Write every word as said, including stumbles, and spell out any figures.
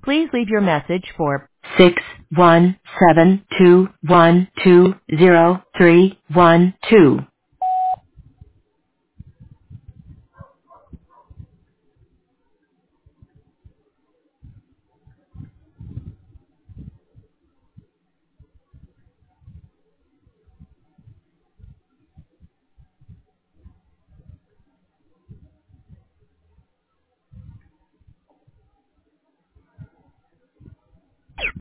Please leave your message for six one seven two one two zero three one two.